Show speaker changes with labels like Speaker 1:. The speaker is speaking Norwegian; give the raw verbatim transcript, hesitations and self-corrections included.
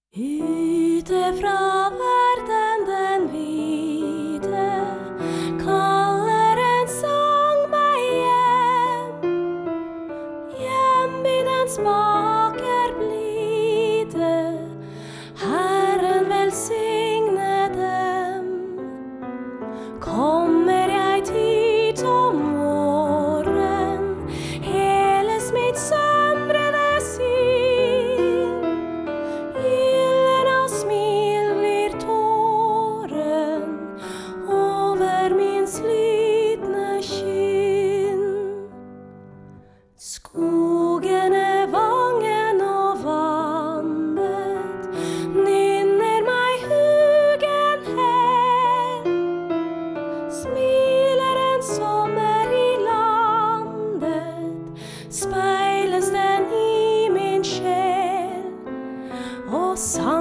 Speaker 1: Ute fra verden den vide kaller en sang meg hjem. Hjembygdens baker blide, Herren velsigne dem. Kommer jeg dit om våren, heles mitt sømrede sinn. Gyllen av smil blir tåren over min slitne kinn. Skogene, vangen og vannet nynner meg hugen hen. Smiler en sommer i landet, speiles den i min sjel, og sang